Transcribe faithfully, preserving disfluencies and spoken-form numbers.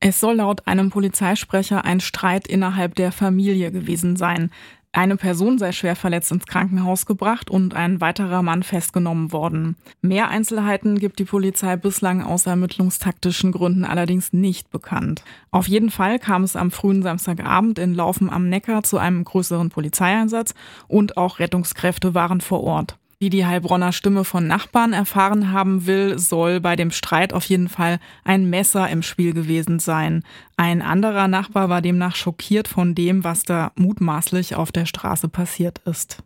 Es soll laut einem Polizeisprecher ein Streit innerhalb der Familie gewesen sein. Eine Person sei schwer verletzt ins Krankenhaus gebracht und ein weiterer Mann festgenommen worden. Mehr Einzelheiten gibt die Polizei bislang aus ermittlungstaktischen Gründen allerdings nicht bekannt. Auf jeden Fall kam es am frühen Samstagabend in Laufen am Neckar zu einem größeren Polizeieinsatz und auch Rettungskräfte waren vor Ort. Wie die Heilbronner Stimme von Nachbarn erfahren haben will, soll bei dem Streit auf jeden Fall ein Messer im Spiel gewesen sein. Ein anderer Nachbar war demnach schockiert von dem, was da mutmaßlich auf der Straße passiert ist.